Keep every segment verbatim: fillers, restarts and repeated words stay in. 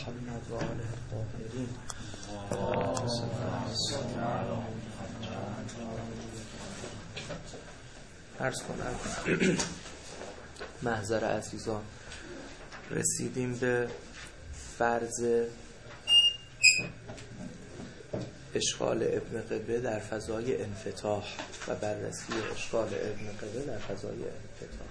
محمد و آله الطاهرین. عرض کنم محضر عزیزان، رسیدیم به فرض اشغال ابن قبه در فضای انفتاح و بررسی اشغال ابن قبه در فضای انفتاح.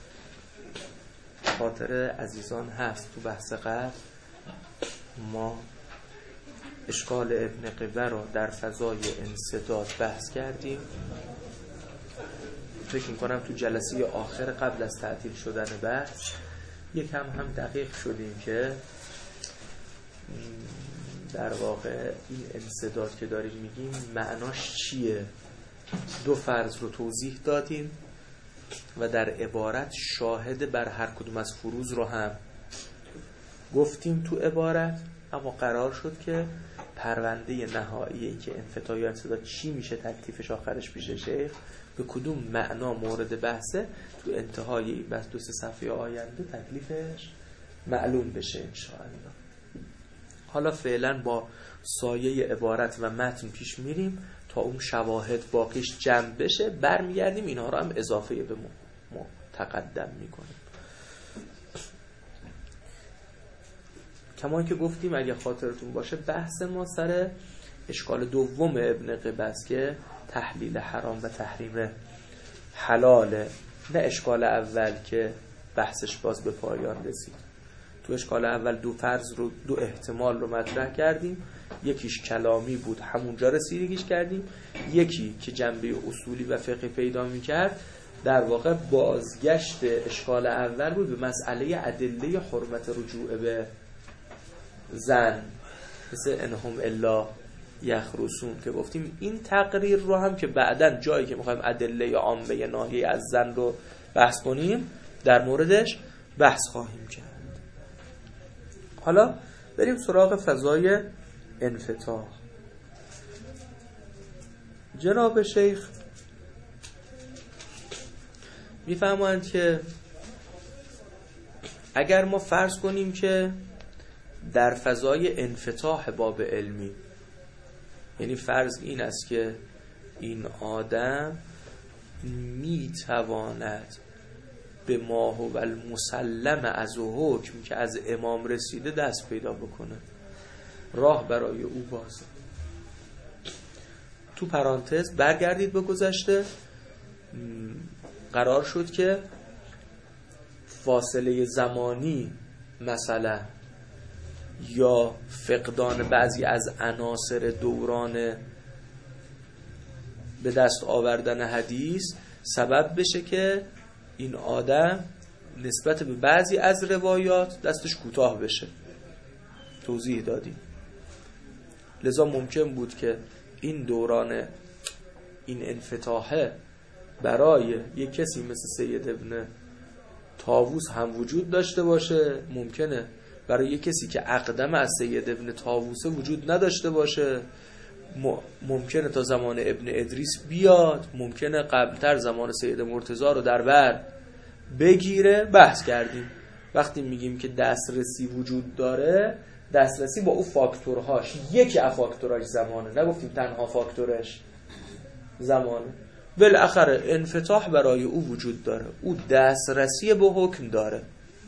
خاطر عزیزان هست تو بحث قبل ما اشغال ابن قبه را در فضای انسداد بحث کردیم. فکر می‌کنم تو جلسه آخر قبل از تعطیل شدن بحث یکم هم دقیق شدیم که در واقع این انسداد که داریم میگیم معناش چیه. دو فرض رو توضیح دادیم و در عبارت شاهد بر هر کدوم از فروض رو هم گفتیم تو عبارت، اما قرار شد که پرونده نهایی این که انفتاح یا انسداد چی میشه، تکلیفش آخرش پیش شیخ به کدوم معنا مورد بحثه، تو انتهای این بحث دو سه صفحه آینده تکلیفش معلوم بشه انشاءالله. حالا فعلا با سایه عبارت و متن پیش میریم تا اون شواهد باقیش جمع بشه، برمیگردیم اینها رو هم اضافه به ما تقدم میکنیم. کما که گفتیم اگه خاطرتون باشه بحث ما سر اشکال دوم ابن قبه است که تحلیل حرام و تحریم حلاله، نه اشکال اول که بحثش باز به پایان رسید. تو اشکال اول دو فرض رو، دو احتمال رو مطرح کردیم، یکیش کلامی بود همونجا رسیدگیش کردیم، یکی که جنبه اصولی و فقهی پیدا میکرد در واقع بازگشت اشکال اول بود به مسئله ادله حرمت رجوع به زن، مثل انهم الا یخرسون که گفتیم این تقریر رو هم که بعداً جایی که میخوایم ادله عامه ناهی از زن رو بحث کنیم در موردش بحث خواهیم کرد. حالا بریم سراغ فضای انفتاح. جناب شیخ میفهمند که اگر ما فرض کنیم که در فضای انفتاح باب علمی، یعنی فرض این است که این آدم میتواند به ما هو المسلم از حکم که از امام رسیده دست پیدا بکنه، راه برای او بازه. تو پرانتز برگردید به گذشته، قرار شد که فاصله زمانی مثلا یا فقدان بعضی از عناصر دوران به دست آوردن حدیث سبب بشه که این آدم نسبت به بعضی از روایات دستش کوتاه بشه. توضیح دادیم. لذا ممکن بود که این دوران این انفتاحه برای یک کسی مثل سید ابن طاووس هم وجود داشته باشه، ممکنه برای یک کسی که اقدم از سید ابن طاووس وجود نداشته باشه، ممکنه تا زمان ابن ادریس بیاد، ممکنه قبلتر زمان سید مرتضی رو در بر بگیره. بحث کردیم وقتی میگیم که دسترسی وجود داره، دسترسی با او فاکتورهاش، یکی از فاکتورهاش زمانه، نگفتیم تنها فاکتورش زمانه. بالاخره انفتاح برای او وجود داره، او دسترسی به حکم داره.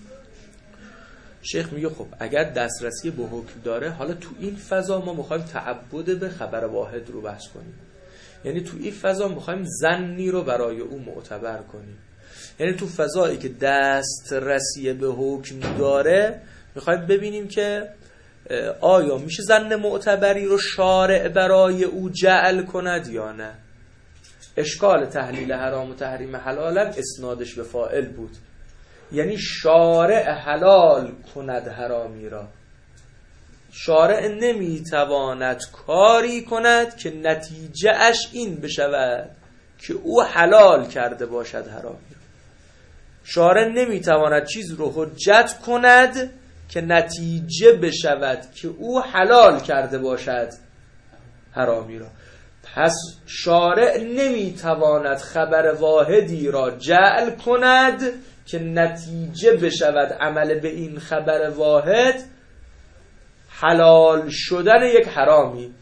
شیخ میگه خب اگر دسترسی به حکم داره، حالا تو این فضا ما میخوایم تعبد به خبر واحد رو بحث کنیم، یعنی تو این فضا میخوایم ظنی رو برای او معتبر کنیم، یعنی تو فضایی که دسترسی به حکم داره میخوایم ببینیم که آیا میشه ظن معتبری رو شارع برای او جعل کند یا نه. اشکال تحلیل حرام و تحریم حلال هم اسنادش به فاعل بود، یعنی شارع حلال کند حرامی را. شارع نمیتواند کاری کند که نتیجه اش این بشود که او حلال کرده باشد حرامی را. شارع نمیتواند چیز رو حجت کند که نتیجه بشود که او حلال کرده باشد حرامی را. پس شارع نمیتواند خبر واحدی را جعل کند که نتیجه بشود عمل به این خبر واحد حلال شدن یک حرامی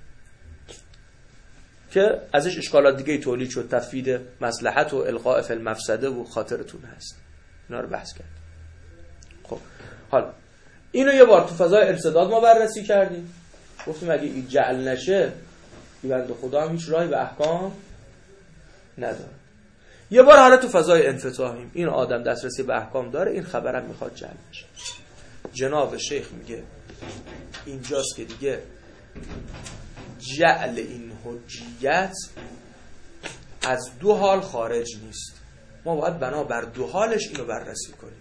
که ازش اشکالات دیگه تولید شد، تفویض مصلحت و القاء فی المفسده و خاطرتون هست، اینا رو بحث کرد. خب حالا اینو یه بار تو فضای انسداد ما بررسی کردیم، گفتیم اگه این جعل نشه این بنده خدا هم هیچ راهی به احکام نداره. یه بار حالا تو فضای انفتاحیم، این آدم دسترسی به احکام داره، این خبرم میخواد جعل نشه. جناب شیخ میگه اینجاست که دیگه جعل این حجیت از دو حال خارج نیست، ما باید بنا بر دو حالش اینو بررسی کنیم.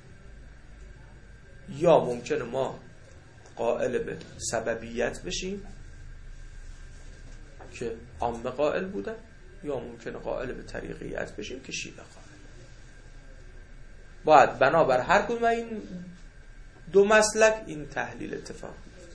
یا ممکنه ما قائل به سببیت بشیم که عامه قائل بودن، یا ممکنه قائل به طریقیت بشیم که شیعه قائل. باید بنا بر هر کدوم این دو مسلک این تحلیل اتفاق بیفته.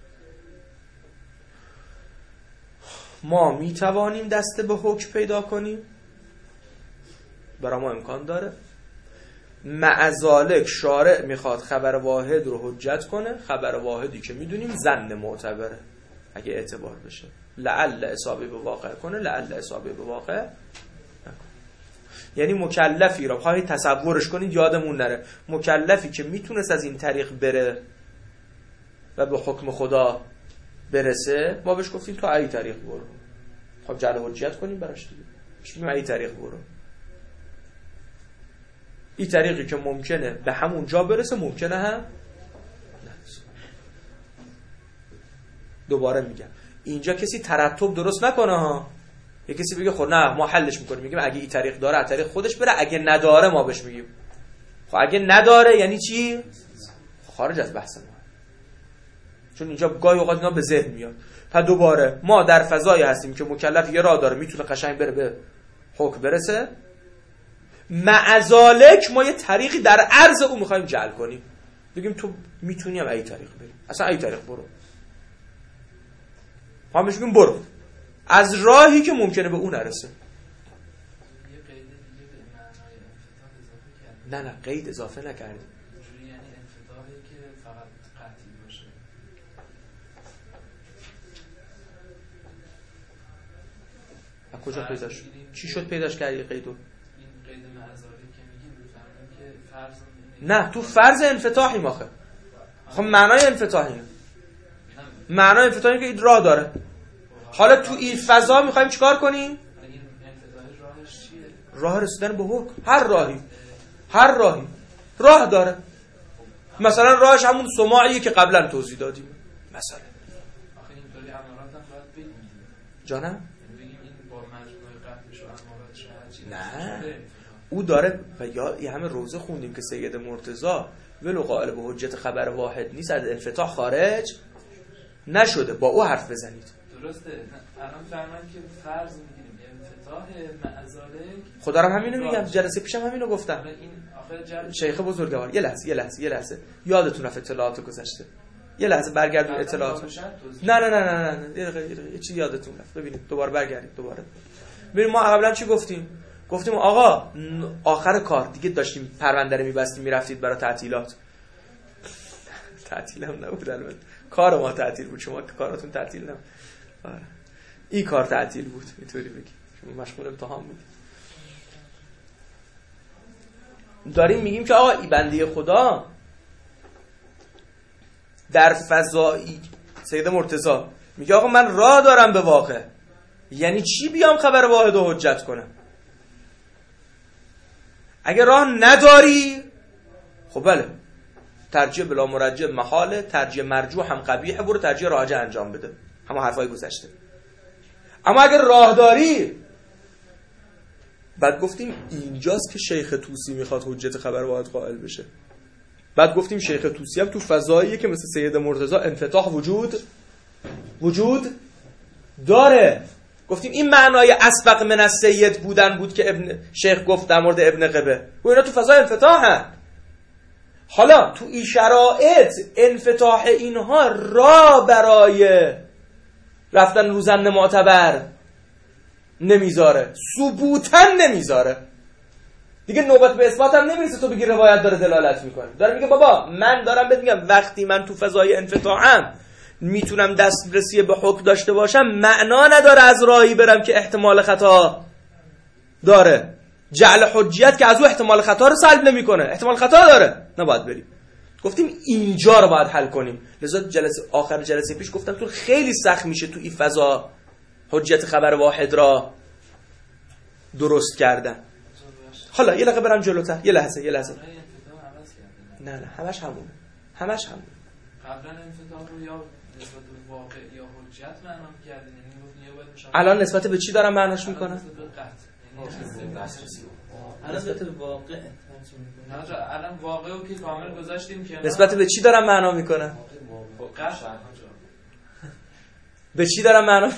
ما می توانیم دسته به حکم پیدا کنیم، برای ما امکان داره. معذالک شارع میخواد خبر واحد رو حجت کنه، خبر واحدی که میدونیم ظن معتبره اگه اعتبار بشه، لعل اصابه به واقع کنه، لعل اصابه به واقع نکنه. یعنی مکلفی را خواهید تصورش کنید، یادمون نره مکلفی که میتونست از این طریق بره و به حکم خدا برسه، ما بهش گفتیم تو ای طریق برو، خب جعل حجیت کنیم براش دیگه، میگیم ای طریق برو. این طریقی که ممکنه به همون جا برسه، ممکنه هم نرسه. دوباره میگم اینجا کسی ترتب درست نکنه ها. یه کسی بگه خب نه ما حلش میکنیم، میگیم اگه این طریق داره از طریق خودش بره، اگه نداره ما بهش میگیم خب اگه نداره یعنی چی؟ خارج از بحث ما، چون اینجا گاهی اوقات اینا به ذهن میاد. پس دوباره ما در فضایی هستیم که مکلف یه راه داره، میتونه قشنگ بره به حکم برسه، معذالک ما یه طریقی در عرض او میخوایم جعل کنیم، بگیم تو میتونی هم ای طریق بری، اصلا ای طریق برو، ما بهش میگیم برو از راهی که ممکنه به اون نرسه. نه نه قید اضافه نکردیم. یعنی انفتاحی که فقط قطعی باشه. از کجا پیداش؟ چی شد پیداش کردی قیدو؟ این قید معذاری که میگیم بفهمیم که فرض نه تو فرض انفتاحی ماخه. خب معنای انفتاحی نه. معنای انفتاحی که این راه داره. حالا تو این فضا میخوایم چیکار کنیم؟ این انفتاح راهش چیه؟ راه رسیدن به حکم. هر راهی هر راهی راه داره. مثلا راهش همون سماعیه که قبلا توضیح دادیم مثلا. آخه اینطوری امارات هم باید بگیم. جانم؟ بگیم این با مجموعه قبلش و امارات شاید نه او داره و یا یه همه روزه خوندیم که سید مرتضی ولو قائل به حجت خبر واحد نیست، از انفتاح خارج نشده، با او حرف بزنید. درسته. الان فرمان که فرض میگیریم انفتاح معذالک، خدا رو همینو میگم، جلسه پیشم همینو گفتم. این آخه جل... شیخ بزرگوار یه لحظه یه لحظه یه لحظه یادتون رفت اطلاعات گذشته، یه لحظه برگردون اطلاعات. نه نه نه نه نه یه دقیقه یه چیز یادتون رفت. ببینید دوباره برگردید دوباره ببینید ما قبلا چی گفتیم. گفتیم آقا آخر کار دیگه داشتیم پرونده رو می‌بستیم میرفتید برای تعطیلات. تعطیل هم نبود البته، کار ما تعطیل بود، شما کاراتون تعطیل نبود. آره این کار تعطیل بود، اینطوری بگی شما مشغول امتحان بودید. داریم میگیم که آقا این بنده خدا در فضایی، سید مرتضی میگه آقا من راه دارم به واقع، یعنی چی بیام خبر واحد و حجت کنم؟ اگه راه نداری خب بله ترجیح بلا مرجح محاله، ترجیح مرجوح هم قبیحه، برو ترجیح راجح انجام بده، همه حرفای گذشته. اما اگر راه داری، بعد گفتیم اینجاست که شیخ طوسی میخواد حجت خبر واحد قائل بشه. بعد گفتیم شیخ طوسی هم تو فضاییه که مثل سید مرتضی انفتاح وجود وجود داره. گفتیم این معنای اسبق من السید بودن بود که ابن شیخ گفت در مورد ابن قبه، و اینا تو فضای انفتاح هست. حالا تو این شرایط انفتاح اینها را برای رفتن روزن معتبر نمیذاره، ثبوتن نمیذاره. دیگه نوبت به اثبات هم نمیرسه تو بگی روایت داره دلالت میکنه. داره میگه بابا من دارم بهت میگم وقتی من تو فضای انفتاحم میتونم دسترسی به حکم داشته باشم، معنا نداره از راهی برم که احتمال خطا داره. جعل حجیت که از او احتمال خطا رو سلب نمیکنه، احتمال خطا داره، نباید بریم. گفتیم اینجا رو باید حل کنیم. لذا جلسه آخر جلسه پیش گفتم تو خیلی سخت میشه تو این فضا حجیت خبر واحد را درست کردن. حالا یه لحظه برم جلوتر، یه لحظه یه لحظه نه نه همش همونه، همش همونه. قبلا انفتاح رو یا نسبت به واقع یا حجت معنا کردین، یعنی گفتین یا باید مشابه. الان نسبت به چی دارم معناش میکنم؟ نسبت به قطع. نسبت به واقع. نه الان واقع رو که کامل گذاشتیم که نسبت به چی دارم معنا میکنم؟ قطع. به چی دارم معنا؟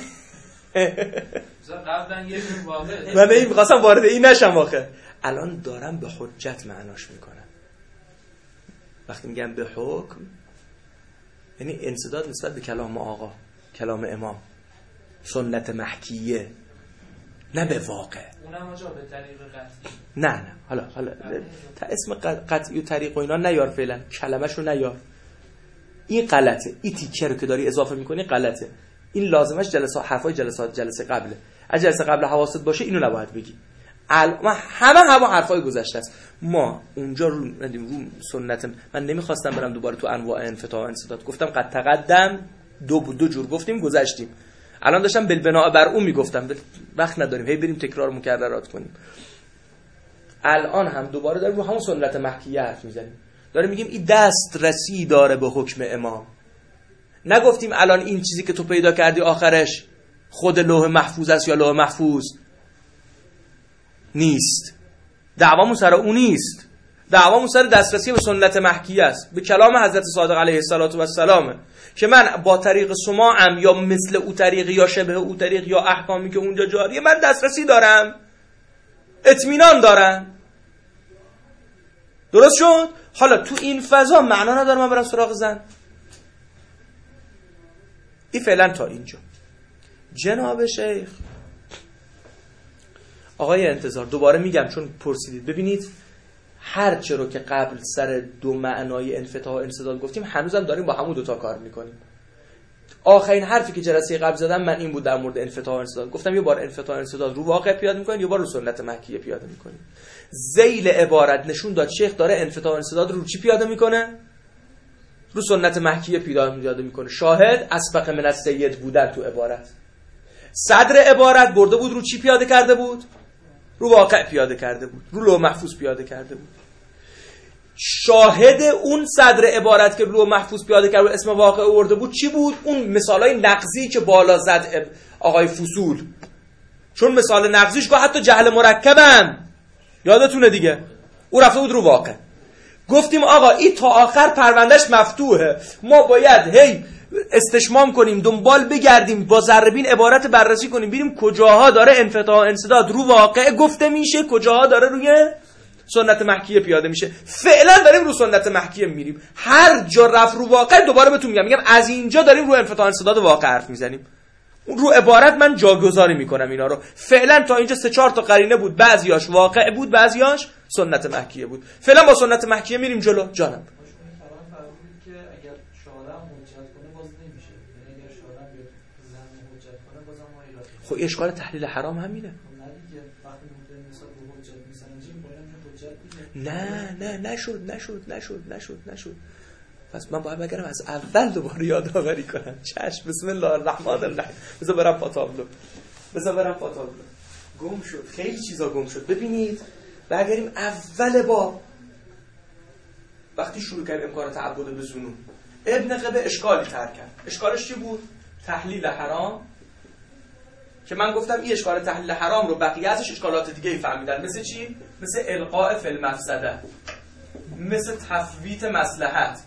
قبلا یه جور واقع. من نمی‌خواستم وارد این نشم آخه. الان دارم به حجت معناش میکنم. وقتی میگم به حکم یعنی انسداد نسبت به کلام آقا، کلام امام، سنت محکیه، نه به واقع. اونم آجا به طریق قطعی. نه نه حالا حالا تا اسم قطعی و طریق و اینا نیار، فعلا کلمه‌شو نیار. این غلطه. این تیکه رو که داری اضافه میکنی غلطه. این لازمش جلسات حرفای جلسات جلسه قبله. از جلسه قبل حواست باشه اینو نباید بگی. الان همه همه حرفای گذشته است. ما اونجا رو رو سنت من نمیخواستم برم دوباره تو انواع انفتاح و انسداد. گفتم قد تقدم دو دو جور گفتیم گذشتیم. الان داشتم بالبناء بر اون میگفتم، وقت نداریم هی بریم تکرار مکررات کنیم. الان هم دوباره داریم رو همون سنت محکیه حرف میزنیم. داریم میگیم این دسترسی داره به حکم امام. نگفتیم الان این چیزی که تو پیدا کردی آخرش خود لوح محفوظ است یا لوح محفوظ نیست. دعوامون سر اون نیست. دعوامون سر دسترسی به سنت محکیه است، به کلام حضرت صادق علیه السلام، که من با طریق سماعم یا مثل او طریق یا شبه او طریق یا احکامی که اونجا جاریه من دسترسی دارم، اطمینان دارم. درست شد؟ حالا تو این فضا معنا نداره من برم سراغ زن. این فعلا تا اینجا. جناب شیخ آقای انتظار دوباره میگم چون پرسیدید، ببینید هر چه رو که قبل سر دو معنای انفتاح و انسداد گفتیم هنوزم داریم با همون دوتا کار میکنیم. آخرین حرفی که جلسه قبل زدم من این بود در مورد انفتاح و انسداد. گفتم یه بار انفتاح و انسداد رو واقع پیاده میکنیم، یه بار رو سنت مکیه پیاده میکنیم. ذیل عبارت نشون داد شیخ داره انفتاح و انسداد رو چی پیاده میکنه؟ رو سنت مکیه پیاده میکنه. شاهد اسبق من السید بودن تو عبارت. صدر عبارت برده بود رو چی پیاده کرده بود؟ رو واقع پیاده کرده بود، رو لوح محفوظ پیاده کرده بود. شاهد اون صدر عبارت که لوح محفوظ پیاده کرده بود اسم واقع آورده بود چی بود؟ اون مثالای نقضی که بالا زد آقای فصول. چون مثال نقضیش گفت حتی جهل مرکبم یادتونه دیگه، او رفته بود رو واقع. گفتیم آقا این تا آخر پروندهش مفتوحه، ما باید هی استشمام کنیم، دنبال بگردیم، با ذره‌بین عبارت بررسی کنیم، ببینیم کجاها داره انفتاح و انسداد رو واقع گفته میشه، کجاها داره روی سنت محکیه پیاده میشه. فعلا داریم رو سنت محکیه میریم. هر جا رفت رو واقع دوباره بهتون میگم میگم از اینجا داریم رو انفتاح و انسداد واقع حرف میزنیم. رو عبارت من جاگذاری میکنم اینا رو. فعلا تا اینجا سه چهار تا قرینه بود، بعضیاش واقع بود، بعضیاش سنت محکیه بود. فعلا با سنت محکیه میریم جلو. جانم خب اشکال تحلیل حرام همینه. نه نه نشد نشد نشد نشد نشد پس من باید بگرم از اول دوباره یادآوری کنم. چشم. بسم الله الرحمن الرحیم. بذار برم پاتابلو بذار برم پاتابلو گم شد، خیلی چیزا گم شد. ببینید برگردیم اول با وقتی شروع کردیم امکان تعبد به ظنون. ابن قبه اشکالی ترک کرد. اشکالش چی بود؟ تحلیل حرام، که من گفتم این اشکال تحلیل حرام رو بقیه ازش اشکالات دیگه فهمیدن. مثل چی؟ مثل القاء فی المفسده، مثل تفویت مصلحت،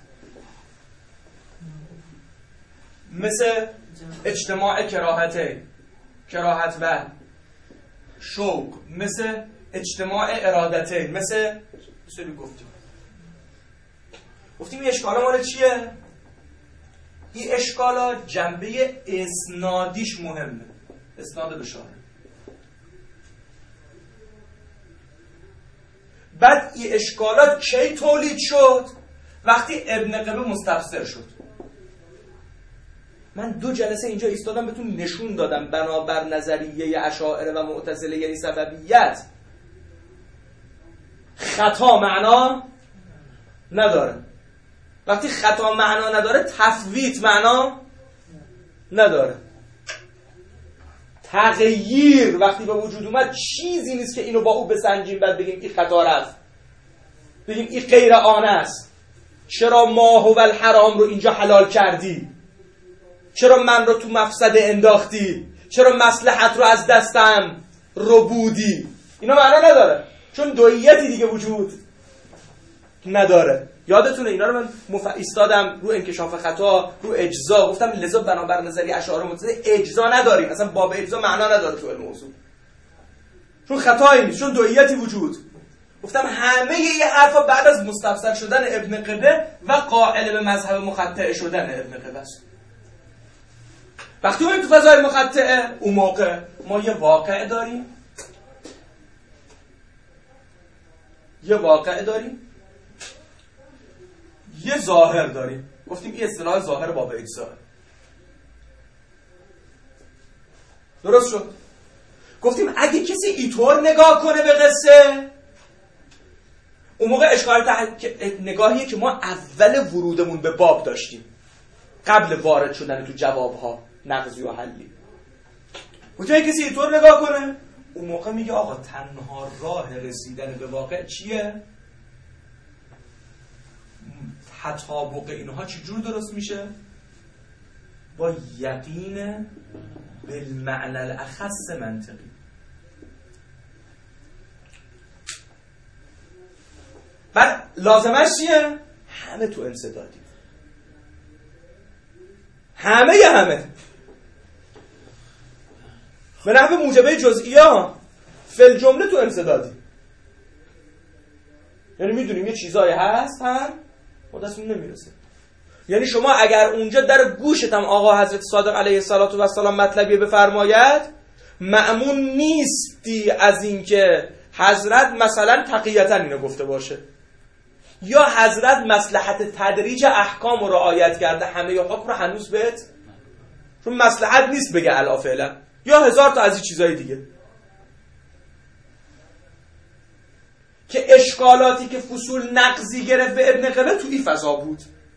مثل اجتماع کراهته کراهت و شوق، مثل اجتماع ارادته، مثل مثل گفتیم گفتیم این اشکالا مال چیه؟ این اشکالا جنبه اسنادیش مهمه، اسناد به شاهد. بعد این اشکالات کی تولید شد؟ وقتی ابن قبه مستفسر شد. من دو جلسه اینجا ایستادم بهتون نشون دادم بنابر نظریه اشاعره و معتزله یعنی سببیت خطا معنا نداره. وقتی خطا معنا نداره تفویت معنا نداره. تغییر وقتی به وجود اومد چیزی نیست که اینو با او بسنجیم بعد بگیم این خطا رفت، بگیم این غیر آن است. چرا ماه و الحرام رو اینجا حلال کردی؟ چرا من رو تو مفسده انداختی؟ چرا مصلحت رو از دستم رو بودی؟ اینا معنا نداره، چون دوییتی دیگه وجود نداره. یادتونه اینا رو من مف... ایستادم رو انکشاف خطا، رو اجزا، گفتم لذا بنابر نظری اشاعره معتزله اجزا نداریم، اصلا باب اجزا معنا نداره تو الموضوع، چون خطایی نیست، چون دوییتی وجود. گفتم همه یه حرفا بعد از مستفسر شدن ابن قبه و قائل به مذهب مخطئه شدن ابن قبه است. وقتی اون تو فضای مخطئه، اون موقع ما یه واقع داریم یه واقع داریم یه ظاهر داریم. گفتیم این اصطلاح ظاهر باب اجزا. درست شد؟ گفتیم اگه کسی اینطور نگاه کنه به قصه، اون موقع اشکال تح... نگاهیه که ما اول ورودمون به باب داشتیم، قبل وارد شدن تو جوابها نقضی و حلی. گفتیم اگه کسی اینطور نگاه کنه، اون موقع میگه آقا تنها راه رسیدن به واقع چیه؟ تطابق اینها چجور درست میشه؟ با یقین بالمعنى الاخص منطقی. بعد لازمش چیه؟ همه تو انسدادی، همه یه همه به نحو موجبه جزئیه فل جمله تو انسدادی. یعنی میدونیم یه چیزایی هست هم ما دستمون نمیرسه. یعنی شما اگر اونجا در گوشت هم آقا حضرت صادق علیه السلام مطلبی بفرماید، مأمون نیستی از اینکه حضرت مثلا تقیتا اینو گفته باشه، یا حضرت مصلحت تدریج احکام رو رعایت کرده همه حکم رو هنوز بهت، چون مصلحت نیست بگه الا فعلا، یا هزار تا از این چیزای دیگه که اشکالاتی که فصول نقضی گرفت به ابن قبه تو این فضا بود.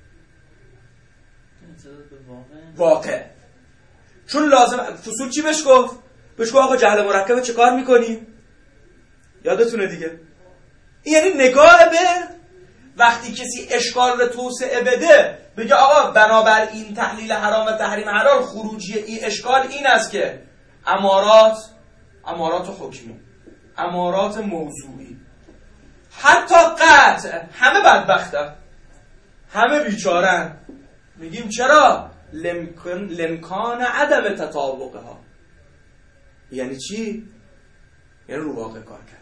واقع چون لازم فصول چی بهش گفت؟ بهش گفت آقا جهل مرکبه چه کار میکنی؟ یادتونه دیگه. این یعنی نگاه به وقتی کسی اشکال رو توسعه بده، بگه آقا بنابر این تحلیل حرام و تحریم حلال خروجی این اشکال این است که امارات امارات حکمی، امارات موضوعی، حتی قطع، همه بدبختن، همه بیچارن. میگیم چرا؟ لمکان لمکان عدم تطابقها. یعنی چی؟ یعنی رو واقع کار کرد.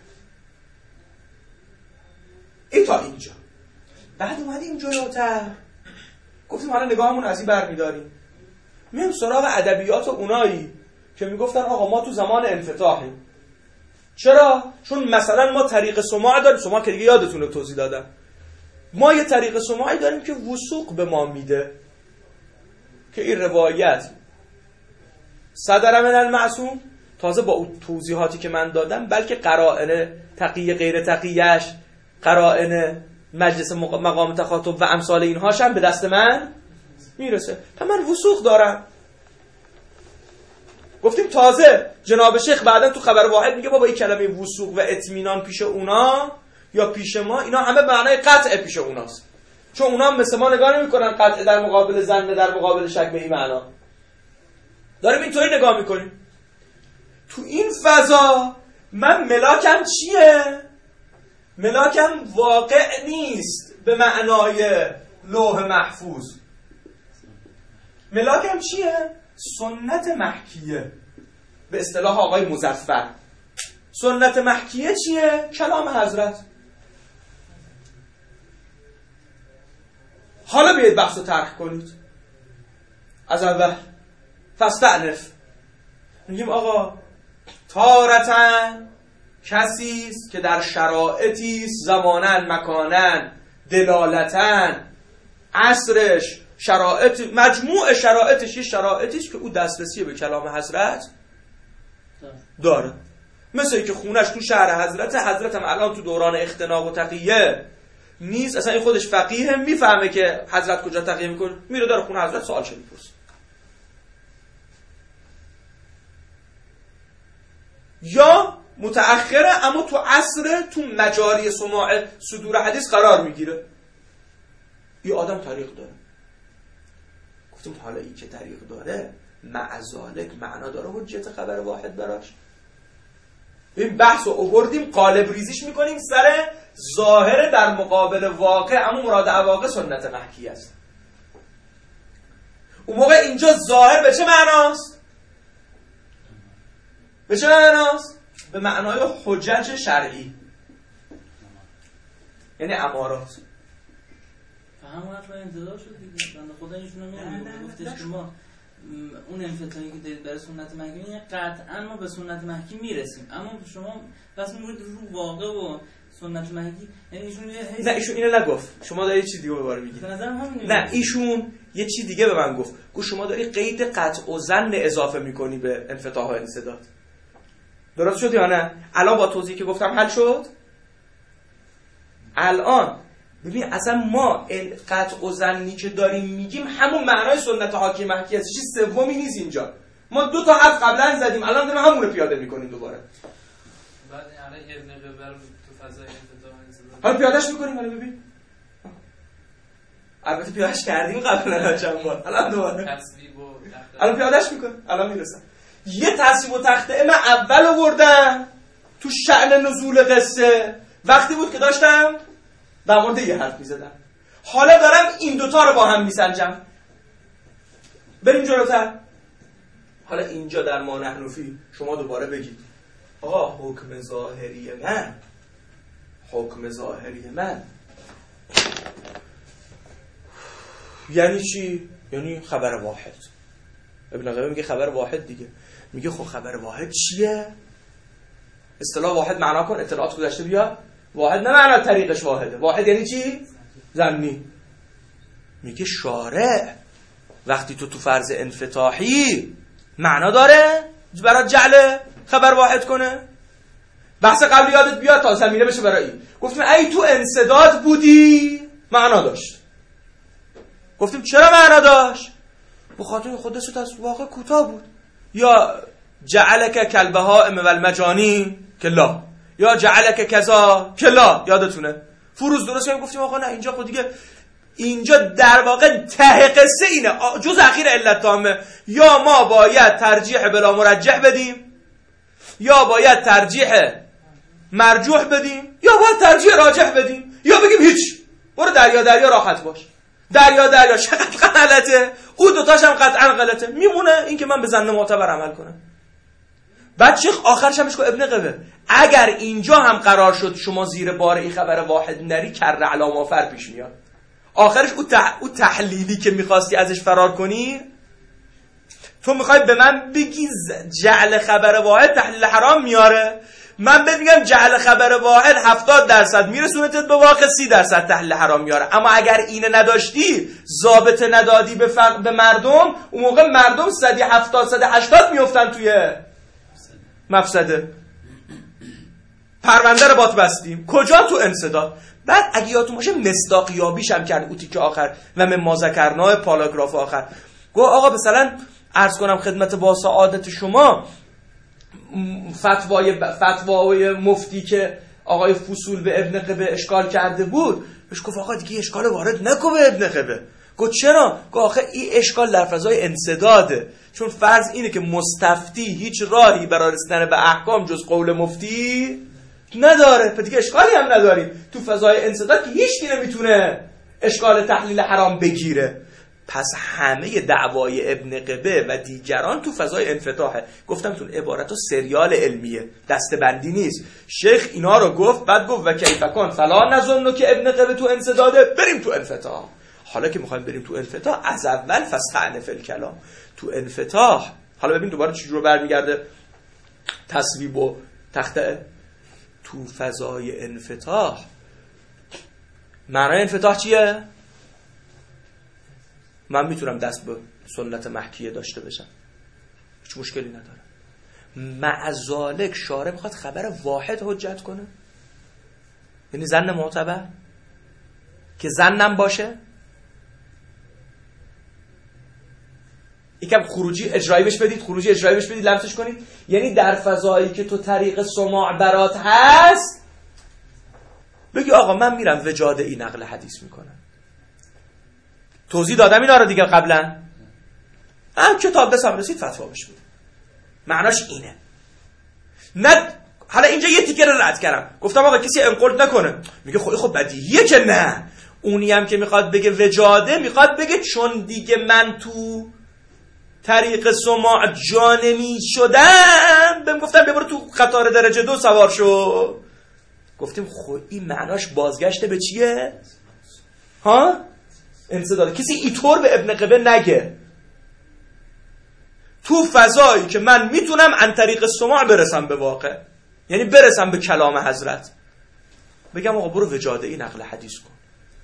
این تا اینجا. بعد اومدیم جلوتر، گفتیم حالا نگاهمون از این برمیداریم، میام سراغ ادبیات اونایی که میگفتن آقا ما تو زمان انفتاحیم. چرا؟ چون مثلا ما طریق سماع داریم، سماع که دیگه یادتونه توضیح دادم، ما یه طریق سماعی داریم که وثوق به ما میده که این روایت صدر من المعصوم، تازه با اون توضیحاتی که من دادم، بلکه قرائن تقیه غیر تقیهش، قرائن مجلس مقام تخاطب و امثال اینهاش هم به دست من میرسه تا من وثوق دارم. گفتیم تازه جناب شیخ بعدن تو خبر واحد میگه بابا این کلمه وثوق و اطمینان پیش اونا یا پیش ما، اینا همه معنای قطع پیش اوناست، چون اونا مثل ما نگاه نمیکنن قطع در مقابل ظن در مقابل شک به این معنا. داریم اینطوری نگاه میکنیم. تو این فضا من ملاکم چیه؟ ملاکم واقع نیست به معنای لوح محفوظ. ملاکم چیه؟ سنت محکیه به اصطلاح آقای مظفر. سنت محکیه چیه؟ کلام حضرت. حالا بیایید بحث رو طرح کنید از اول. فاستأنف. میگیم آقا تارتن کسی است که در شرایطی زمانن مکانن دلالتن عصرش شرایط مجموع شرایطش یه شرایطی است که او دسترسی به کلام حضرت داره. مثل که خونش تو شهر حضرت حضرت هم الان تو دوران اختناق و تقیه نیست، اصلا این خودش فقیه، میفهمه که حضرت کجا تقیه میکنه، میره داره خونه حضرت سوال چه میپرسه. یا متأخره اما تو عصر تو مجاری سماع صدور حدیث قرار میگیره. این آدم طریق داره. گفتیم حالا این که طریق داره معذالک معنا داره حجت خبر واحد براش. این بحث رو آوردیم قالب ریزیش میکنیم سر ظاهر در مقابل واقع، اما مراد واقع سنت محکی است. اون موقع اینجا ظاهر به چه معناست؟ به چه معناست؟ به معنای حجج شرعی، یعنی امارات. همون حرف انتظار شد دیگه. بنده خدا ایشونو میگه گفتش که ما اون انفتاحی که دارید برای سنت محکی یعنی قطعا ما به سنت محکی میرسیم، اما شما بس میگید رو واقع و سنت محکی، یعنی ایشون یه نه ایشون اینو نگفت، شما داری چی دیگه ببار میگید. به نظرم همین نه ایشون یه چی دیگه به من گفت. گفت شما داری قید قطع و ظن اضافه میکنی به انفتاح و انسداد. درست شد یا نه؟ الان با توضیحی که گفتم حل شد؟ الان ببین اصلا ما قطع و ظنی که داریم میگیم همون معنای سنت حاکی محکی هست، چیز سومی نیست اینجا. ما دو تا حرف قبلا زدیم الان داریم همون رو پیاده میکنیم دوباره. بعد الان ابن قبر تو فضای انفتاح انسداد حالا پیادهش میکنیم. حالا ببین البته پیادهش کردیم قبلا چند بار، الان دوباره تصویب و الان پیادهش میکنیم. الان میرسم یه تصویب و تخته من اول آوردم تو شأن نزول قصه، وقتی بود که داشتم در مورد یه حرف میزدم. حالا دارم این دوتا رو با هم میسنجم. بریم جلوتر. حالا اینجا در ما نحنفی شما دوباره بگید آقا حکم ظاهری من حکم ظاهری من یعنی چی؟ یعنی خبر واحد. ابن قیم میگه خبر واحد دیگه. میگه خب خبر واحد چیه؟ اصطلاح واحد معنا کن، اطلاعات گذشته بیا. واحد نه معنا طریقش واحده. واحد یعنی چی؟ ظنی. میگه شارع وقتی تو تو فرض انفتاحی معنا داره برای جعل خبر واحد کنه. بحث قبلی یادت بیاد تا زمینه بشه برای این. گفتیم ای تو انسداد بودی معنا داشت. گفتیم چرا معنا داشت؟ بخاطر خودش از واقع کوتاه بود. یا جعلک کالبهائم والمجانین کلا، یا جعلک کذا کلا. یادتونه فروز درست هم گفتیم آقا نه اینجا خود دیگه اینجا در واقع ته قصه اینه، جز اخیر علت تامه. یا ما باید ترجیح بلا مرجح بدیم، یا باید ترجیح مرجوح بدیم، یا باید ترجیح راجح بدیم، یا بگیم هیچ، برو دریا دریا راحت باش. دریا دریا چقدر غلطه، او دوتاش هم قطعا غلطه. میمونه این که من به ظن معتبر عمل کنم. بعد چه آخرش همش که ابن قبه اگر اینجا هم قرار شد شما زیر بار این خبر واحد نری کر علامه فر پیش میاد. آخرش او, تح... او تحلیلی که میخواستی ازش فرار کنی، تو میخوای به من بگی جعل خبر واحد تحلیل حرام میاره، من بهت میگم جعل خبر واحد هفتاد درصد میرسونتت به واقع سی درصد تحلیل حرام میاره. اما اگر اینه نداشتی، ضابط ندادی به, فق... به مردم، اون موقع مردم صد هفتاد صد هشتاد میافتن توی مفسده. پرونده رو بات بستیم کجا؟ تو انسداد. بعد اگه یادتون باشه مصداقیابیش هم کرد اوتی که آخر و من ما ذکرناه پاراگراف آخر گو آقا مثلا عرض کنم خدمت با سعادت شما فتوای فتوای مفتی که آقای فصول به ابن قبه اشکال کرده بود، بهش گفت آقا دیگه اشکال وارد نکو به ابن قبه. گفت چرا؟ گفت آخه این اشکال در فضای انسداده، چون فرض اینه که مستفتی هیچ راهی برای رسیدن به احکام جز قول مفتی نداره، پس دیگه اشکالی هم نداریم تو فضای انسداد که هیچ کی نمیتونه اشکال تحلیل حرام بگیره. پس همه دعوای ابن قبه و دیگران تو فضای انفتاحه. گفتم تو عبارت و سریال علمیه، دستبندی نیست. شیخ اینا رو گفت، بعد گفت و کیفکان فلا نظنو که ابن قبه تو انسداده، بریم تو انفتاح. حالا که میخوایم بریم تو انفتاح، از اول فاستعنف فی الکلام. تو انفتاح حالا ببین دوباره چجوری برمیگرده تصویب و تخته. تو فضای انفتاح معنای انفتاح چیه؟ من میتونم دست به سنت مکیه داشته باشم، هیچ مشکلی نداره. معذالک شارع میخواد خبر واحد حجت کنه، یعنی ظن معتبر که ظنم باشه. یکم خروجی اجرایی بش بدید، خروجی اجرایی بش بدید، لمسش کنید. یعنی در فضایی که تو طریق سماع برات هست بگی آقا من میرم وجاده ای نقل حدیث میکنم. توضیح دادم اینا رو دیگه قبلا، هم کتاب دستم رسید فتوا بش بدید. معناش اینه. نه حالا اینجا یه تیکه رو رد کردم، گفتم آقا کسی انقلت نکنه، میگه خب خب بدیهیه که نه. اونی هم که میخواد بگه وجاده میخواد بگه چون دیگه من تو طریق سماع جانمی شدم، بهم گفتم ببرو تو قطار درجه دو سوار شو. گفتیم خب این معناش بازگشته به چیه؟ ها؟ انسداد. کسی اینطور به ابن قبه نگه تو فضایی که من میتونم عن طریق سماع برسم به واقع، یعنی برسم به کلام حضرت، بگم آقا برو وجاده ای نقل حدیث کن.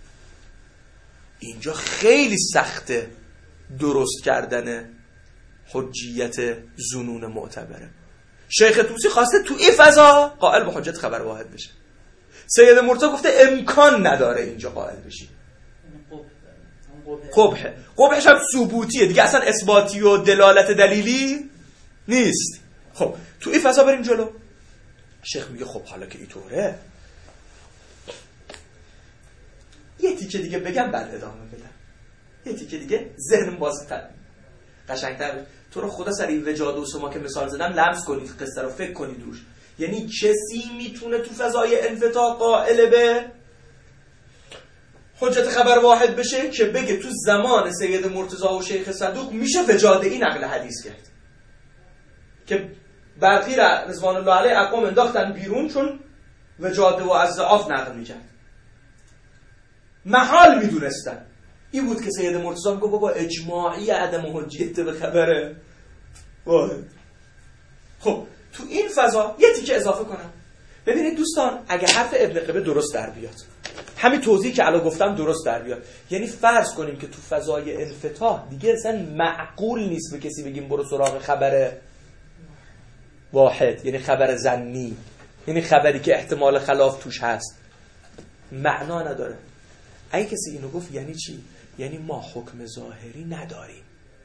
اینجا خیلی سخته درست کردن حجیت ظنون معتبره. شیخ طوسی خواسته تو این فضا قائل به حجت خبر واحد بشه. سید مرتضی گفته امکان نداره اینجا قائل بشی. قبحه قبحش هم ثبوتیه دیگه، اصلا اثباتی و دلالت دلیلی نیست. خب تو این فضا بریم جلو. شیخ میگه خب حالا که اینطوره یه تیکه دیگه بگم بعد ادامه بدم. یه تیکه دیگه ذهنم بازتر قشنگتر. تو رو خدا سر این وجاده و سما که مثال زدم لمس کنید، قصه رو فکر کنید روش. یعنی کسی میتونه تو فضای انفتاح قائل به حجت خبر واحد بشه که بگه تو زمان سید مرتضی و شیخ صدوق میشه وجاده ای نقل حدیث کرد که برقی را رضوان الله علیه اقوام انداختن بیرون چون وجاده و از ضعاف نقل میکرد. محال میدونستن. این بود که سید مرتضی میگه بابا اجماعی عدم حجیت به خبره واحد. خب تو این فضا یه تیکه اضافه کنم. ببینید دوستان، اگه حرف ابن قبه درست در بیاد، همین توضیحی که الان گفتم درست در بیاد، یعنی فرض کنیم که تو فضای انفتاح دیگه اصلا معقول نیست به کسی بگیم برو سراغ خبر واحد، یعنی خبر ظنی، یعنی خبری که احتمال خلاف توش هست، معنا نداره. اگه کسی اینو گفت یعنی چی؟ یعنی ما حکم ظاهری نداریم.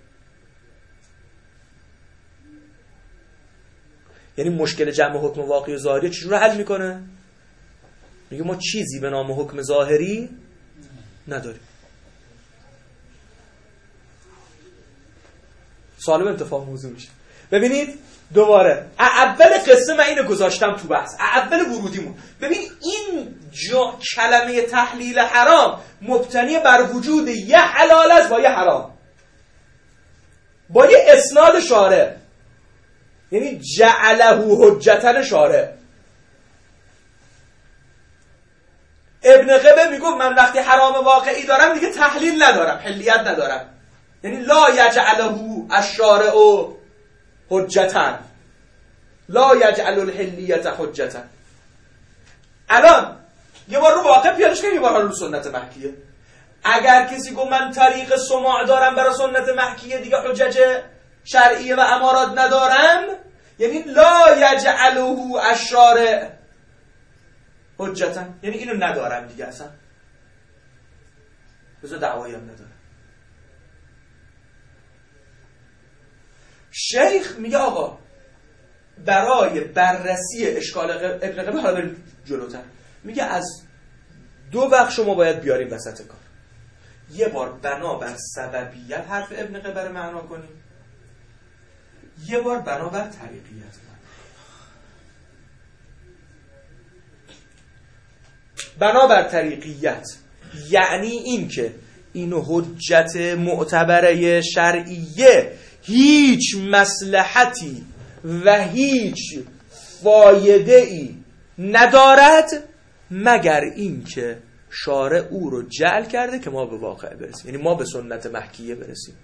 یعنی مشکل جمع حکم واقعی و ظاهری چجوری رو حل میکنه؟ میگه ما چیزی به نام حکم ظاهری نداریم. سالم انتفاع موضوع میشه. ببینید دوباره اول قصه من اینو گذاشتم تو بحث، اول ورودیمون. ببین این جا کلمه تحلیل حرام مبتنی بر وجود یه حلال است با یه حرام، با یه اسناد شارع، یعنی جعله حجتن شارع. ابن قبه میگه من وقتی حرام واقعی دارم دیگه تحلیل ندارم، حلیت ندارم، یعنی لا یجعله الشارع حجتن، لا یجعل الحلیت حجتن. الان یه بار رو واقع پیادش کنیم، یه بار رو سنت مکیه. اگر کسی گفت من طریق سماع دارم برای سنت مکیه دیگه حجج شرعیه و امارات ندارم، یعنی لا یجعله الشارع حجتن، یعنی اینو ندارم دیگه، اصلا بذار دعوایی هم ندارم. شیخ میگه آقا برای بررسی اشکال ابن قبه، حالا بریم جلوتر، میگه از دو بخش شما باید بیاریم وسط کار. یه بار بنابر سببیت حرف ابن قبه رو معنا کنیم، یه بار بنابر طریقیت. بنابر طریقیت یعنی این که اینو حجت معتبره شرعیه هیچ مصلحتی و هیچ فایده ای ندارد مگر این که شارع او رو جعل کرده که ما به واقع برسیم، یعنی ما به سنت مکیه برسیم.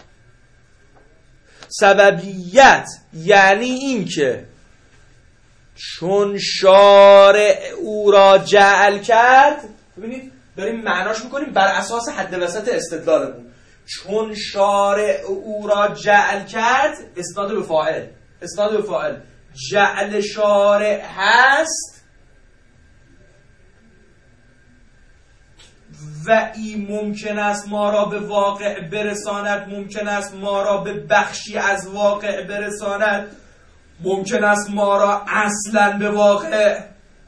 سببیت یعنی این که چون شارع او را جعل کرد، ببینید داریم معناش میکنیم بر اساس حد وسط استدلالمون. چون شارع او را جعل کرد، اسناد به فاعل، اسناد به فاعل جعل شارع هست و این ممکن است ما را به واقع برساند، ممکن است ما را به بخشی از واقع برساند، ممکن است ما را اصلا به واقع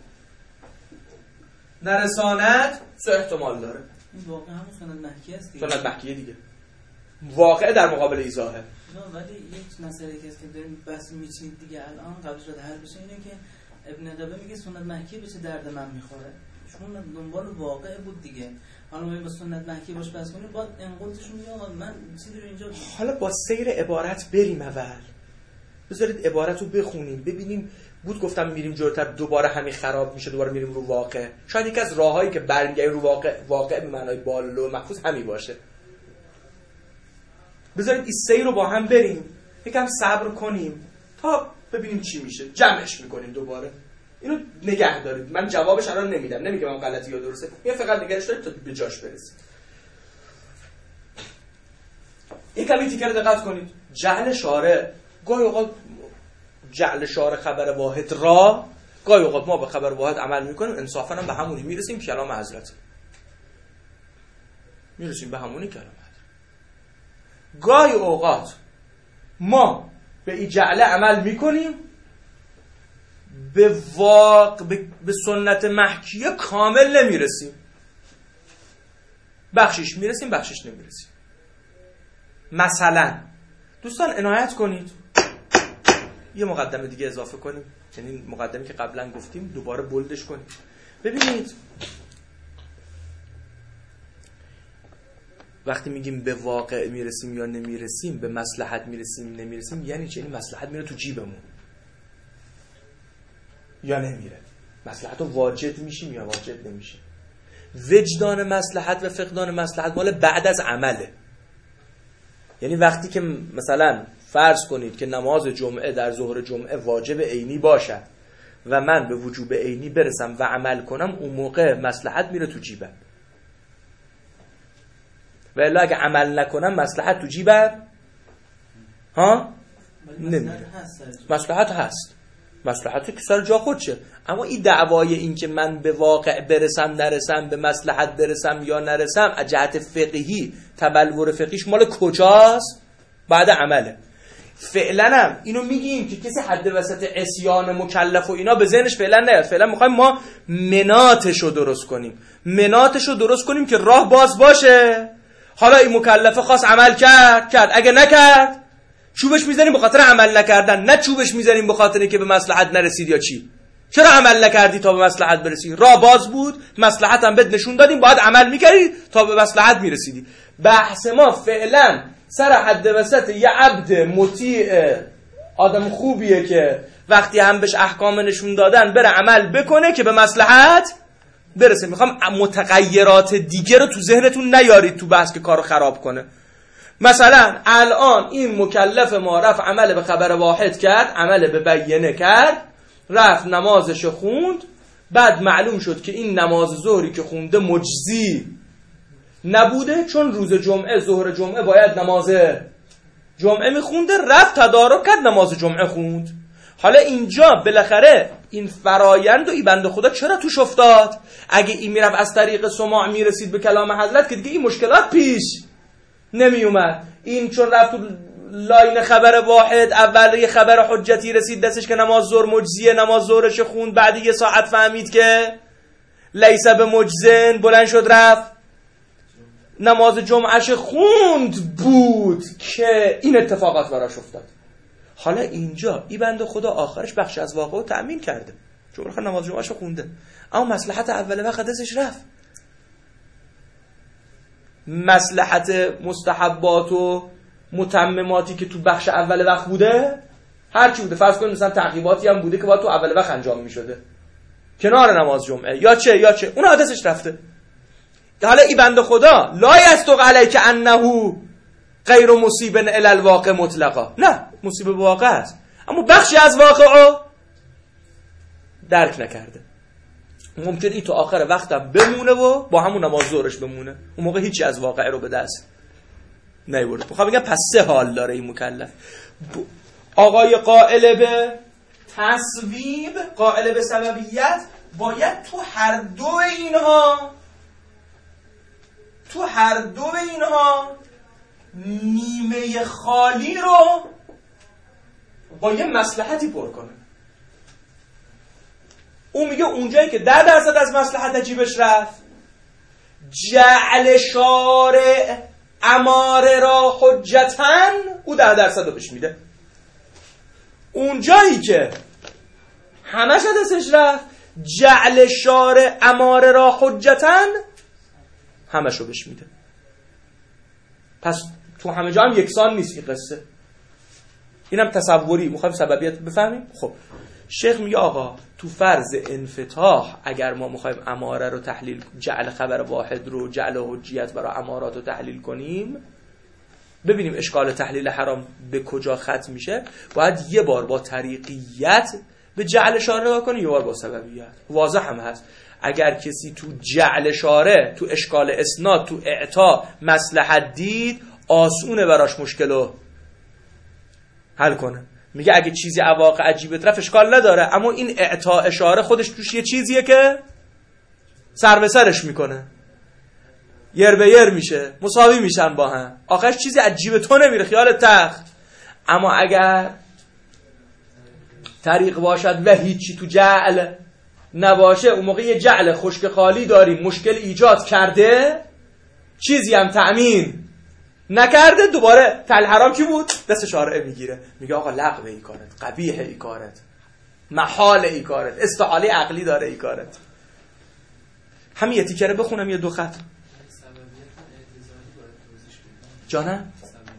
نرساند. سه احتمال داره. این واقع همون سند محکی است دیگه. سند محکیه دیگه. واقع در مقابل ایزاهه. ولی یک مسئله که است که داریم بحث میچینید دیگه الان قبل شده حل بشه اینه که ابن قبه میگه سنت محکی بشه درد من میخوره. چون دنبال واقع بود دیگه. حالا ما با سنت محکی باش بحث کنیم بعد انقلتشون میگه من چیزی رو اینجا. حالا با سیر عبارت بریم اول. بذارید عبارت رو بخونیم ببینیم. بود گفتم میریم جلوتر دوباره همین خراب میشه، دوباره میریم رو واقع. شاید یکی از راههایی که برمیگردیم رو واقع، واقع به معنای بال و محفوظ همین باشه. بذارید این سیر رو با هم بریم، یکم صبر کنیم تا ببینیم چی میشه، جمعش میکنیم دوباره. اینو نگه دارید. من جوابش الان نمیدم، نمیگم من غلطی یا درسته، یه فقط نگهش دارید تا به جاش برسید. یکم این تیکر دقت کنید. جعل شارع، گاهی اوقات جعل شارع خبر واحد را، گاهی اوقات ما به خبر واحد عمل میکنیم، انصافا هم به همونی میرسیم کلام حضرت، میرسیم به همونی کلام حضرت. گاهی اوقات ما به این جعله عمل میکنیم، به واقع به, به سنت محکیه کامل نمیرسیم، بخشش میرسیم بخشش نمیرسیم. مثلا دوستان عنایت کنید یه مقدمه دیگه اضافه کنیم، یعنی مقدمه که قبلا گفتیم دوباره بولدش کنیم. ببینید وقتی میگیم به واقع میرسیم یا نمیرسیم، به مصلحت میرسیم نمیرسیم، یعنی چه؟ این مصلحت میره تو جیبمون یا نمیره؟ مصلحت رو واجد میشیم یا واجد نمیشیم؟ وجدان مصلحت و فقدان مصلحت مال بعد از عمله. یعنی وقتی که مثلا فرض کنید که نماز جمعه در ظهر جمعه واجب عینی باشد و من به وجوب عینی برسم و عمل کنم، اون موقع مصلحت میره تو جیبم. و الا اگه عمل نکنم مصلحت تو جیبم ها نمیره. مصلحت هست، مصلحت که سر جا خودشه، اما این دعوای این که من به واقع برسم نرسم، به مصلحت برسم یا نرسم، از جهت فقهی تبلور فقهیش مال کجاست؟ بعد عمله. فعلا هم اینو میگیم که کسی حد وسط عصیان مکلف و اینا به ذهنش فعلا نیاد. فعلا میخوایم ما مناتشو درست کنیم، مناتشو درست کنیم که راه باز باشه. حالا این مکلفه خاص عمل کرد کرد، اگه نکرد چوبش میزنیم به خاطر عمل نکردن، نه چوبش میزنیم به خاطر که به مصلحت نرسید یا چی. چرا عمل نکردی تا به مصلحت برسی؟ راه باز بود، مصلحت هم بهت نشون دادیم، باید عمل میکردی تا به مصلحت میرسیدی. بحث ما فعلا سر حد وسط یه عبد مطیع آدم خوبیه که وقتی هم بهش احکام نشون دادن بره عمل بکنه که به مصلحت برسه. میخوام متغیرات دیگه رو تو ذهنتون نیارید تو بحث که کارو خراب کنه. مثلا الان این مکلف ما رفت عمل به خبر واحد کرد، عمل به بیانه کرد، رفت نمازش خوند، بعد معلوم شد که این نماز ظهری که خونده مجزی نبوده، چون روز جمعه ظهر جمعه باید نماز جمعه میخونده، رفت تدارک کرد نماز جمعه خوند. حالا اینجا بالاخره این فرایند و این بنده خدا چرا توش افتاد؟ اگه این میرفت از طریق سماع میرسید به کلام حضرت که دیگه این مشکلات پیش نمی اومد. این چون رفت تو لاین خبر واحد، اول یه خبر حجتی رسید دستش که نماز ظهر مجزیه، نماز ظهرش خوند، بعد یه ساعت فهمید که لیس به مجزن، بلند شد رفت نماز جمعهش خوند، بود که این اتفاقات براش افتاد. حالا اینجا این بنده خدا آخرش بخش از واقع رو تأمین کرده، چون بالاخره نماز جمعهش خونده، اما مصلحت اول وقت دستش رفت. مصلحت مستحبات و متمماتی که تو بخش اول وقت بوده، هر چی بوده، فرض کنید مثلا تعقیباتی هم بوده که باید تو اول وقت انجام می‌شده کنار نماز جمعه یا چه یا چه، اون حادثش رفته. حالا این بنده خدا لا یستق علیک انه غیر مصیب الی الواقع مطلقا، نه مصیب واقع است، اما بخشی از واقع درک نکرده. ممکن این تو آخر وقتم بمونه و با همون نماز ظهرش بمونه، اون موقع هیچی از واقعه رو به دست نیورده. میخوام بگم پس سه حال داره این مکلف. آقای قائل به تصویب، قائل به سببیت، باید تو هر دو اینها تو هر دو اینها نیمه خالی رو با یه مصلحتی پر کنه. اون میگه اونجایی که ده درصد از مصلحت جیبش رفت، جعل شارع اماره را حجتن، او ده درصد رو بهش میده. اونجایی که همش دستش رفت، جعل شارع اماره را حجتن، همش رو بهش میده. پس تو همه جا هم یکسان نیست این قصه. اینم تصوری، میخوایم سببیت بفهمیم. خب شیخ میگه آقا تو فرض انفتاح اگر ما میخوایم اماره رو تحلیل، جعل خبر واحد رو، جعل حجیت برای امارات رو تحلیل کنیم، ببینیم اشکال تحلیل حرام به کجا ختم میشه، باید یه بار با طریقیت به جعل شارع نگاه کنیم، یه بار با سببیت. واضح هم هست اگر کسی تو جعل شارع، تو اشکال اسناد، تو اعطا مصلحت دید، آسونه براش مشکلو حل کنه. میگه اگه چیزی واقع عجیبه طرف اشکال نداره، اما این اعطا اشاره خودش توش یه چیزیه که سر به سرش میکنه، یر به یر میشه، مساوی میشن با هم، آخرش چیزی عجیبه تو نمیره خیال تخت. اما اگر طریق باشد و هیچی تو جعل نباشه، اون موقع یه جعل خشک خالی داریم، مشکل ایجاد کرده، چیزی هم تأمین نکرده، دوباره تل حرام کی بود؟ دست شارعه میگیره، میگه آقا لغو ای کارت، قبیح ای کارت، محال ای کارت، استحاله عقلی داره ای کارت. همین یه تیکره بخونم یه دو خط. جانم؟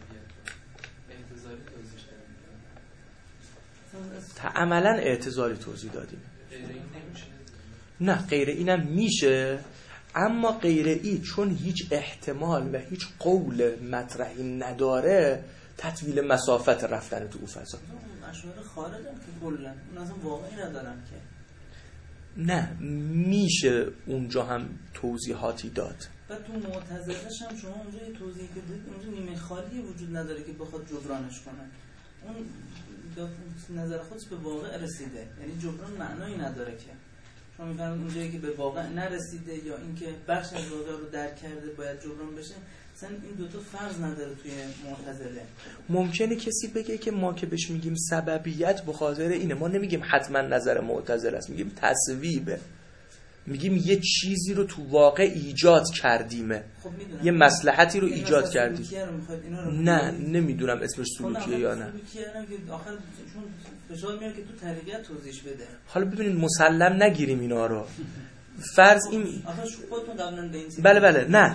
عملا اعتزالی توضیح دادیم. نه غیر اینم میشه، اما غیر ای چون هیچ احتمال و هیچ قول مطرحی نداره، تطویل مسافت رفتن تو اون فضا. اشعار خارجم که کلا اون اصلا واقعی ندارن که. نه میشه اونجا هم توضیحاتی داد. و تو معتزله‌ش هم شما اونجا یه توضیحی که دید، اونجا نیمه خالی وجود نداره که بخواد جبرانش کنه. اون نظر خودش به واقع رسیده، یعنی جبران معنایی نداره که شما می‌فهمید اونجایی که به واقع نرسیده یا اینکه بخش از واقع رو درک کرده باید جبران بشه. مثلا این دو تا فرض نداره توی معتزله. ممکنه کسی بگه که ما که بهش میگیم سببیت به خاطر اینه، ما نمیگیم حتما نظر معتزله است، میگیم تصویبه، میگیم یه چیزی رو تو واقع ایجاد کردیمه، خب یه مصلحتی رو ایجاد کردیم. رو نه نمیدونم اسمش سلوکیه یا نه. سلوکیه نه که آخر چون فشار میاره که تو طریقت توضیح بده. حالا ببینید مسلم نگیریم اینا رو. فرض این آخه خودتون قبلا به این بله بله نه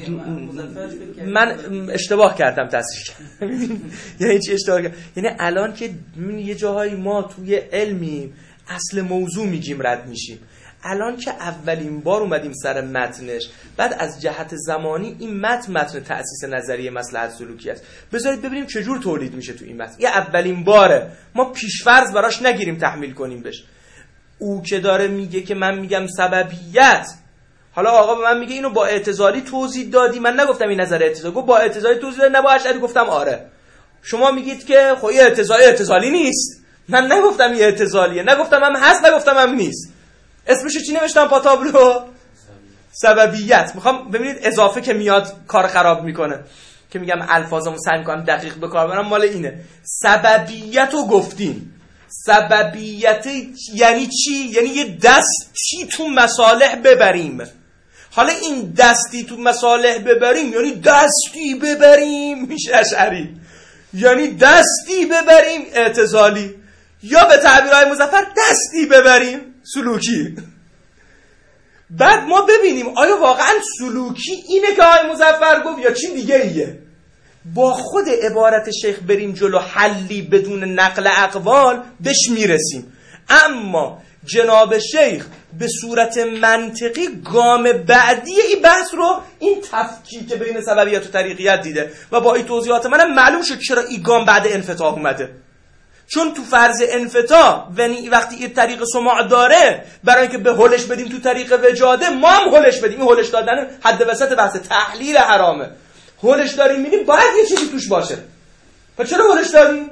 من اشتباه کردم تصحیح کردم. یعنی چی اشتباه کردم؟ یعنی الان که یه جاهایی ما توی علمی اصل موضوع میگیم رد میشیم، الان که اولین بار اومدیم سر متنش، بعد از جهت زمانی این متن متن تأسیس نظریه مصلحت سلوکی است، بذارید ببینیم چجور تولید میشه تو این متن. این اولین باره، ما پیشفرض براش نگیریم تحمیل کنیم بهش. او که داره میگه که من میگم سببیت، حالا آقا به من میگه اینو با اعتزالی توضیح دادی، من نگفتم این نظر اعتزالی، گفت با اعتزالی توضیح دادی، نه با اشعری گفتم آره. شما میگید که خب این اعتزالی اعتزالی نیست، من نگفتم این اعتزالیه، نگفتم هم هست، نگفتم هم نیست. اسمش چی نوشتم پا تابلو؟ سببیت. میخوام ببینید اضافه که میاد کار خراب میکنه، که میگم الفاظمو سعی کنم دقیق به کار برم، مال اینه. سببیت رو گفتیم. سببیت یعنی چی؟ یعنی یه دستی تو مصالح ببریم. حالا این دستی تو مصالح ببریم یعنی دستی ببریم میشه اشعری، یعنی دستی ببریم اعتزالی، یا به تعبیرهای مظفر دستی ببریم سلوکی. بعد ما ببینیم آیا واقعا سلوکی اینه که آقای مظفر گفت یا چی دیگه ایه. با خود عبارت شیخ بریم جلو، حلی بدون نقل اقوال بهش میرسیم. اما جناب شیخ به صورت منطقی گام بعدی این بحث رو، این تفکیک بین سببیت و طریقیت دیده و با این توضیحات منم معلوم شد چرا این گام بعد انفتاح اومده. چون تو فرض انفتاح وقتی این طریق سماع داره، برای اینکه به هلش بدیم تو طریق وجاده، ما هم هلش بدیم. این هلش دادن حد وسط بحث تحلیل حرامه. هلش داریم میگیم باید یه چیزی توش باشه. پس چرا هلش داریم؟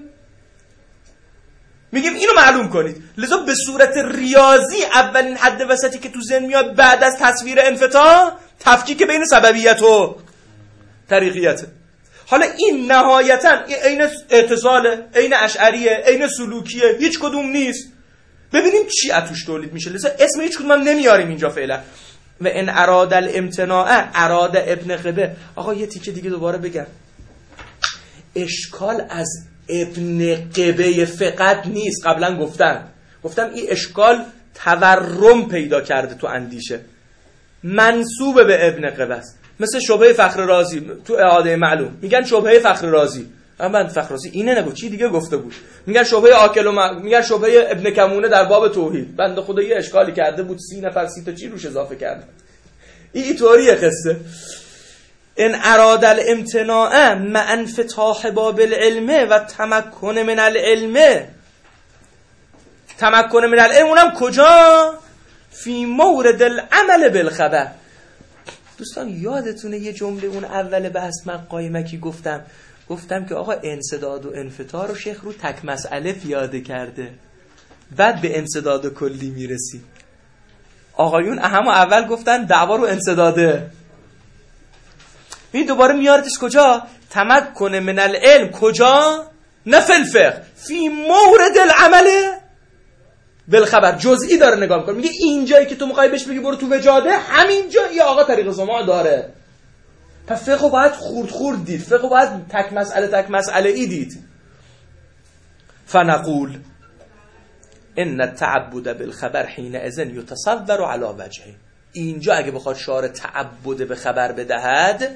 میگیم اینو معلوم کنید. لذا به صورت ریاضی اولین حد وسطی که تو ذهن میاد بعد از تصویر انفتاح تفکیک بین سببیت و طریقیته. حالا این نهایتا عین اعتزاله، عین اشعریه، عین سلوکیه، هیچ کدوم نیست. ببینیم چی از توش تولید میشه. لذا اسم هیچ کدوم هم نمیاریم اینجا فعلا. و ان اراد الامتناع اراد ابن قبه. آقا یه تیکه دیگه دوباره بگم. اشکال از ابن قبه فقط نیست. قبلا گفتم گفتم این اشکال تورم پیدا کرده تو اندیشه، منسوب به ابن قبه است. مثل شبهه فخر رازی تو اعاده معلوم میگن شبهه فخر رازی، اما فخر رازی اینه نگو چی دیگه گفته بود. میگن شبهه عاقل و م... میگن شبهه ابن کمونه در باب توحید. بنده خدا یه اشکالی کرده بود، سی نفر سی تا چی روش اضافه کرد. این طوریه قصه. ان اراد الامتناع مع انفتاح باب العلم و تمکن من العلم. تمکن من العلم اونم کجا؟ فی مورد العمل بالخبر. دوستان یادتونه یه جمله اون اول بحث من قایمکی گفتم گفتم که آقا انسداد و انفتاح رو شیخ رو تک مسئله پیاده کرده، بعد به انسداد کلی میرسی. آقایون همون اول گفتن دعوا رو انسداده، این دوباره میاردش کجا؟ تمکن من العلم کجا؟ نه فی الفقه، فی مورد العمل بالخبر. جزئی داره نگاه میکنه، میگه اینجایی که تو میخوای بهش بگی برو تو وجاده، همینجا یا آقا طریق سماع داره. پس فقه باید خورد خورد دید، فقه باید تک مسئله تک مسئله ای دید. فنقول ان التعبد بالخبر حينئذ يتصور على وجهه. اینجا اگه بخواد شارع تعبد به خبر بدهد،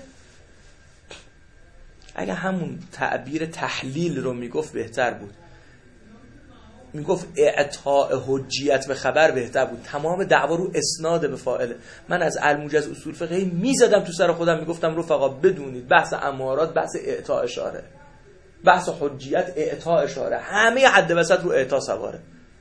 اگه همون تعبیر تحلیل رو میگفت بهتر بود، میگفت اعطاء حجیت به خبر بهتر بود. تمام دعوا رو اسناد به فاعله. من از الموجز اصول فقهی میزدم تو سر خودم، میگفتم رفقا بدونید بحث امارات بحث اعطاء اشاره، بحث حجیت اعطاء اشاره، همه حد وسط رو اعطاء سواره.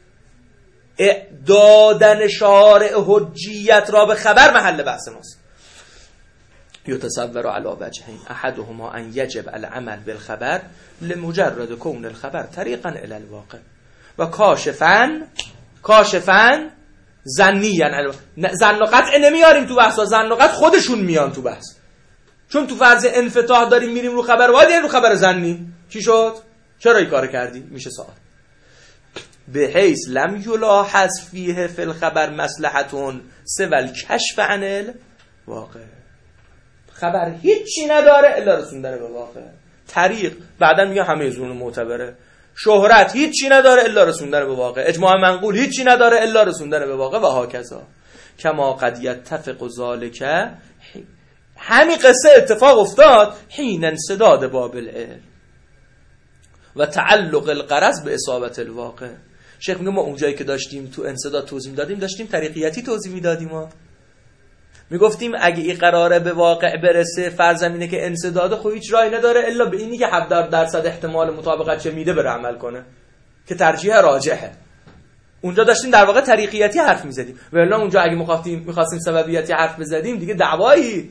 دادن شارع حجیت را به خبر محل بحث ماست. یتصور علی وجهین احدهما ان یجب العمل بالخبر لمجرد کون الخبر طریقا الی الواقع و کاشفن کاشفن ظنیان. ظن و قطع نمیاریم تو بحثا، ظن و قطع خودشون میان تو بحث. چون تو فرض انفتاح داریم میریم رو خبر واحد، رو خبر ظنی. چی شد؟ چرا این کار کردی؟ میشه سوال. به حیث لم یلاحظ فیه فی الخبر مصلحتون سوى الکشف عن الواقع. خبر هیچی نداره الا رسوندن به واقع. طریق بعدن میگه همه زون معتبره. شهرت هیچی نداره الا رسوندن به واقع. اجماع منقول هیچی نداره الا رسوندن به واقع و هاکذا. کما قد یتفق ذلک، همین قصه اتفاق افتاد حین انسداد باب العلم و تعلق الغرض به اصابت الواقع. شیخ میگه ما اونجایی که داشتیم تو انسداد توضیح دادیم، داشتیم طریقیتی توضیح میدادیم. ما میگفتیم اگه این قراره به واقع برسه، فرض اینه که انسداد خب هیچ راهی نداره الا به اینی که هفتاد درصد احتمال مطابقت چه میده بره عمل کنه که ترجیح راجحه. اونجا داشتیم در واقع طریقیتی حرف میزدیم. ولی اونجا اگه میخواستیم میخواستیم سببیتی حرف بزدیم دیگه دعوایی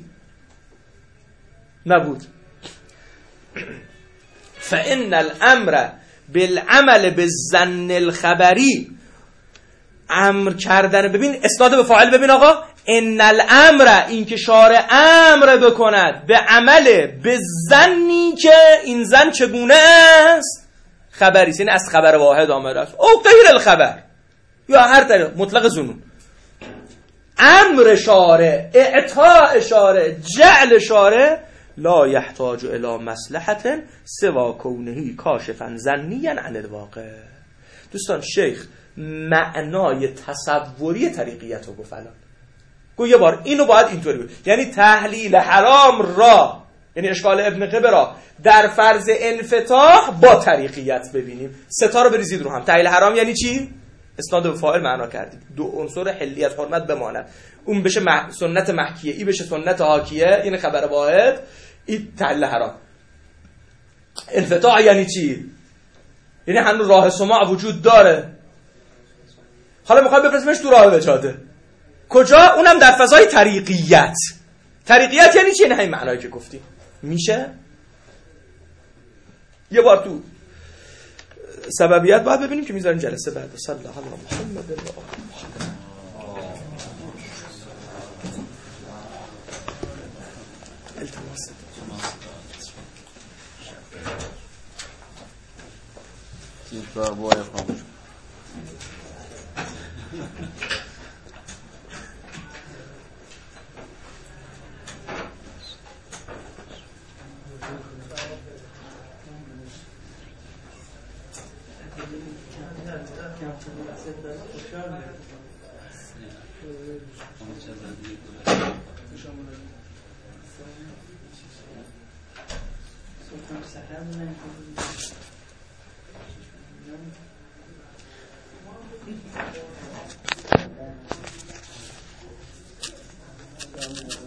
نبود. فإن الامر بالعمل بالظن الخبری، امر کردن، ببین اسناد به فاعل، ببین آقا ان الامر، این که شارع امر بکند به عمل به ظنی که این ظن چگونه است، خبری، یعنی از خبر واحد آمده است او غیر الخبر یا هر طریق مطلق ظنون. امر شارع، اعطاء شارع، جعل شارع لا یحتاج الی مصلحت سوا کونه کاشفا ظنیا عن الواقع. دوستان شیخ معنای تصوری طریقیت رو گفت الان. گو یه بار اینو باید اینطوری بود، یعنی تحلیل حرام را، یعنی اشکال ابن قبه را در فرض انفتاح با طریقیت ببینیم. ستا رو بریزید رو هم. تحلیل حرام یعنی چی؟ اسناد به فاعل معنا کردیم. دو عنصر حلیت حرمت بماند، اون بشه مح... سنت محکیه، این بشه سنت حاکیه، این خبر واحد، این تحلیل حرام. انفتاح یعنی چی؟ یعنی هنوز راه سماع وجود داره. حالا میخوام بفرستیمش تو راه وجاده. کجا؟ اونم در فضای طریقیت. طریقیت یعنی چی؟ نه این معنایی که گفتیم. میشه یه بار تو سببیت باید ببینیم که میذاریم جلسه بعد. صلی الله علی محمد و آل محمد. التماس تیمکار باید خاموش Thank you.